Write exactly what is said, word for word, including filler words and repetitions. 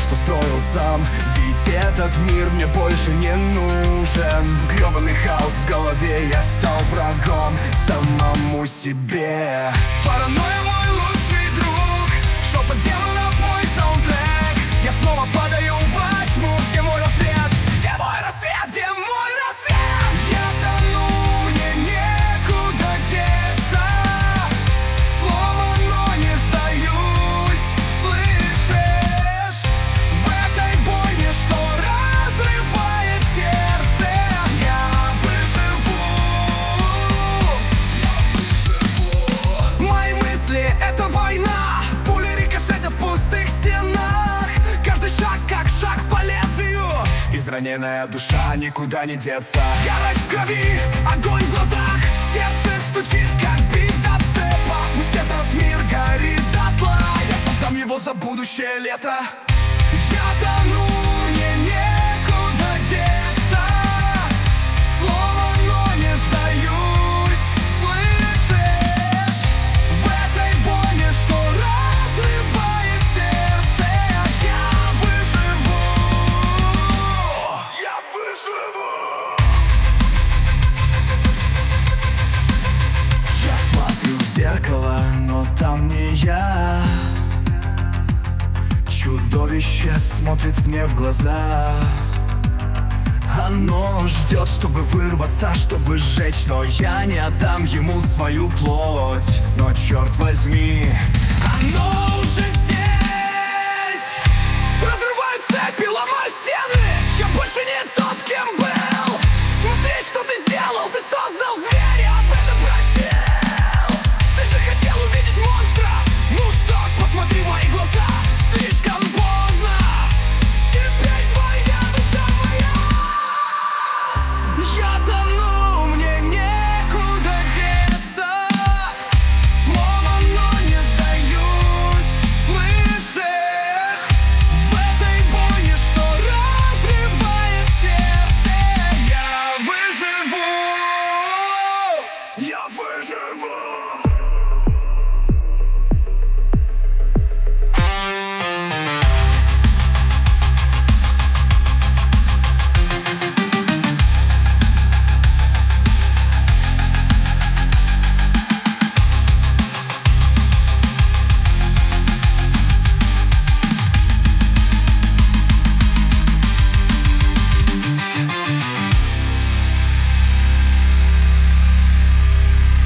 что строил сам. Ведь этот мир мне больше не нужен. Грёбаный хаос в голове, я стал врагом самому себе. Паранойя мой лучший друг, шепот демонов мой саундтрек. Я снова падаю во тьму, где мой рассвет, где мой рассвет, где мой рассвет. Я тону, мне некуда деться, сломан, но не сдаюсь, слышишь? В этой бойне, что разрывает сердце, я выживу, я выживу. Мои мысли — это война, пули рикошетят в пустых стенах. Каждый шаг как шаг по лезвию, израненная душа, никуда не деться. Ярость в крови, огонь в глазах, сердце стучит, как бит дабстепа. Пусть этот мир горит дотла, я создам его за будущее лето. Я тону, мне некуда деться, сломан, но не сдаюсь, слышишь? В этой бойне, что разрывает сердце, я выживу, я выживу. Я смотрю в зеркало, но там не я. Чудовище смотрит мне в глаза. Оно ждет, чтобы вырваться, чтобы сжечь, но я не отдам ему свою плоть. Но черт возьми, оно уже здесь. Разрывает цепи, ломаю стены, я больше не тот.